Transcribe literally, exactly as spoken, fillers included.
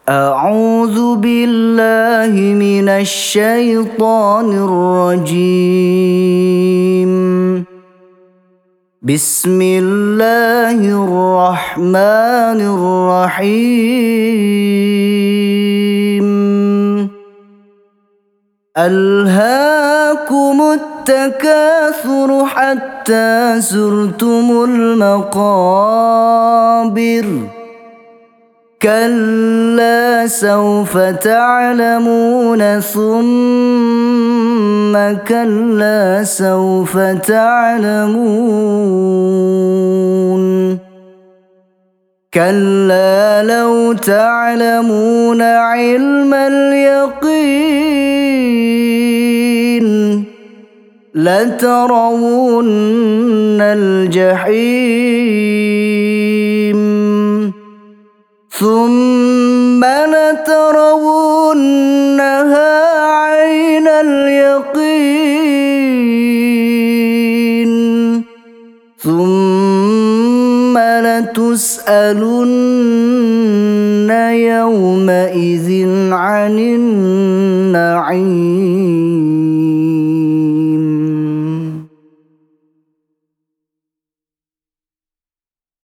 أعوذ بالله من الشيطان الرجيم. بسم الله الرحمن الرحيم. ألهاكم التكاثر حتى زرتم المقابر. كلا سوف تعلمون ثم كلا سوف تعلمون. كلا لو تعلمون علم اليقين لترون الجحيم ثم لترونها عين اليقين ثم لتسألن يومئذ عن النعيم.